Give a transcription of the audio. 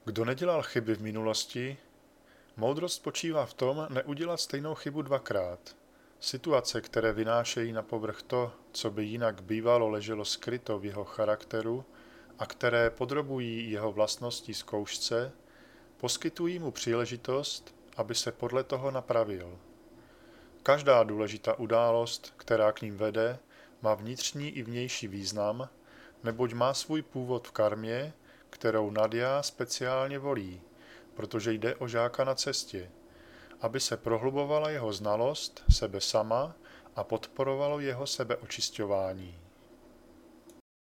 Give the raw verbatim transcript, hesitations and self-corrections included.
Kdo nedělal chyby v minulosti, moudrost spočívá v tom neudělat stejnou chybu dvakrát. Situace, které vynášejí na povrch to, co by jinak bývalo leželo skryto v jeho charakteru a které podrobují jeho vlastnosti zkoušce, poskytují mu příležitost, aby se podle toho napravil. Každá důležitá událost, která k ním vede, má vnitřní i vnější význam, neboť má svůj původ v karmě, kterou Nadia speciálně volí, protože jde o žáka na cestě, aby se prohlubovala jeho znalost sebe sama a podporovalo jeho sebeočišťování.